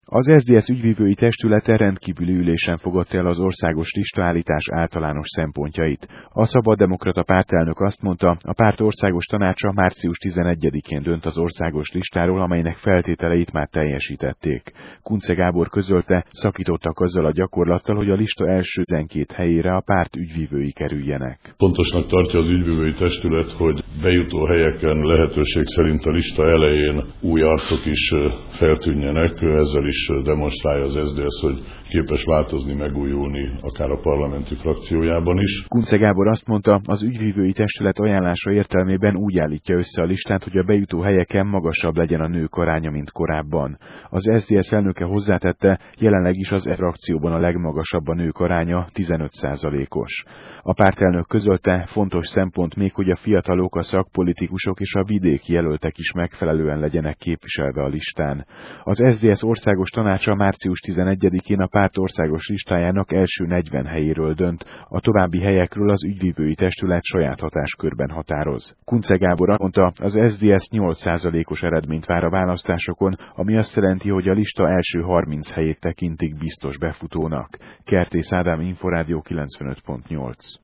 Az SZDSZ ügyvívői testülete rendkívüli ülésen fogadta el az országos listaállítás általános szempontjait. A Szabaddemokrata pártelnök azt mondta, a párt országos tanácsa március 11-én dönt az országos listáról, amelynek feltételeit már teljesítették. Kunce Gábor közölte, szakítottak azzal a gyakorlattal, hogy a lista első 12 helyére a párt ügyvívői kerüljenek. Fontosnak tartja az ügyvívői testület, hogy bejutó helyeken lehetőség szerint a lista elején új arcok is feltűnjenek, ezzel is demonstrálja az SZDSZ, hogy képes változni, megújulni, akár a parlamenti frakciójában is. Kunce Gábor azt mondta, az ügyvívői testület ajánlása értelmében úgy állítja össze a listát, hogy a bejutó helyeken magasabb legyen a nők aránya, mint korábban. Az SZDSZ elnöke hozzátette, jelenleg is az frakcióban a legmagasabb a nők aránya, 15%-os. A pártelnök közölte, fontos szempont még, hogy a fiatalok, a szakpolitikusok és a vidéki jelöltek is megfelelően legyenek képviselve a listán. Az SZDSZ országos tanácsa március 11-én a párt országos listájának első 40 helyéről dönt, a további helyekről az ügyvívői testület saját hatáskörben határoz. Kunce Gábor mondta, az SZDSZ 8%-os eredményt vár a választásokon, ami azt jelenti, hogy a lista első 30 helyét tekintik biztos befutónak. Kertész Ádám, Inforádió 95.8.